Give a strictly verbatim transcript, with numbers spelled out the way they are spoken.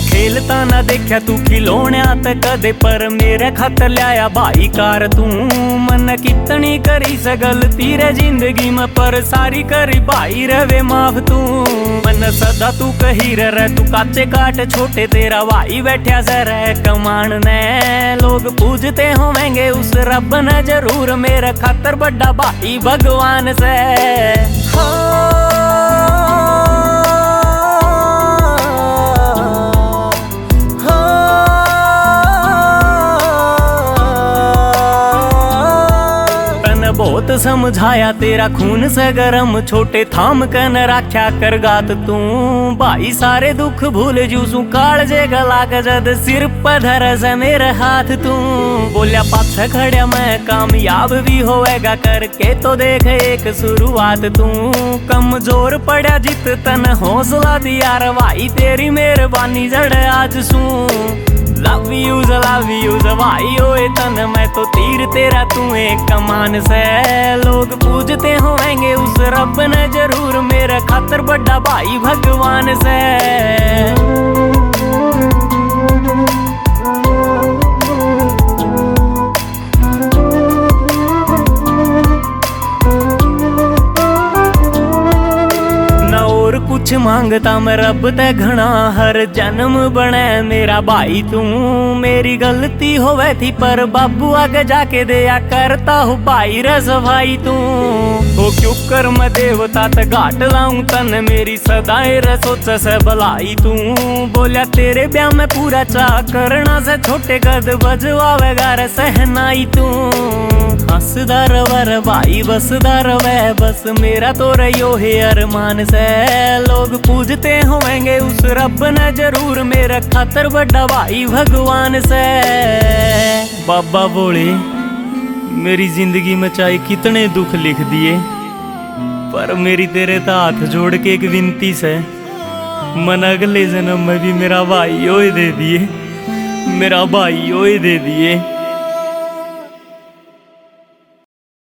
खेलता ना देखा तू खिलौणिया ते कदे, पर मेरे खातर लिया भाई कार तू। मन कितनी करी स गलती रे जिंदगी में, पर सारी करी भाई रवे माफ तू। मन सदा तू कही रह तू काचे काट छोटे, तेरा भाई बैठा से रह कमान ने। लोग पूजते होवेंगे उस रब ने जरूर, मेरे खातर बड़ा भाई भगवान से। बहुत समझाया तेरा खून से गरम, छोटे थाम कन राख्या कर गात तू। भाई सारे दुख भूल जूसू काल जे गला के जद सिर पर धर से मेरे हाथ तू। बोलिया पाछे खड़िया मैं कामयाब भी होएगा, करके तो देख एक शुरुआत तू। कमजोर पड़ा जित तन हौसला दिया रे भाई, तेरी मेहरबानी जड़ आज सू। लव यू लव यू भाई ओए तन, मैं तो तीर तेरा तू एक कमान से। लोग पूजते होंगे उस रब ने जरूर, मेरे खातर बड़ा भाई भगवान से। कुछ मांगता मैं रब ते घना, हर जन्म बने मेरा भाई तू। मेरी गलती होवे थी पर बाबू आगे जाके दिया करता हूँ भाई रे सफाई तू। हो क्यों कर मैं देवता ते घाट लाऊं तन, मेरी सदाएं रे सोच से भलाई तू। बोलिया तेरे ब्याह में पूरा चाह करना से, छोटे कद बजवावेगा रे सहनाई तू। हंसदा रवे भाई बसदा रवे बस, मेरा तो रहियो है अरमान से। लोग पूजते होंगे उस रब ने जरूर, मेरे खातर बड़ा भाई भगवान से। बाबा बोले मेरी जिंदगी में चाहे कितने दुख लिख दिए, पर मेरी तेरे ता हाथ जोड़ के एक विनती से, मन अगले जन्म में भी मेरा भाई ओए दे दिए, मेरा भाई ओए दे दिए।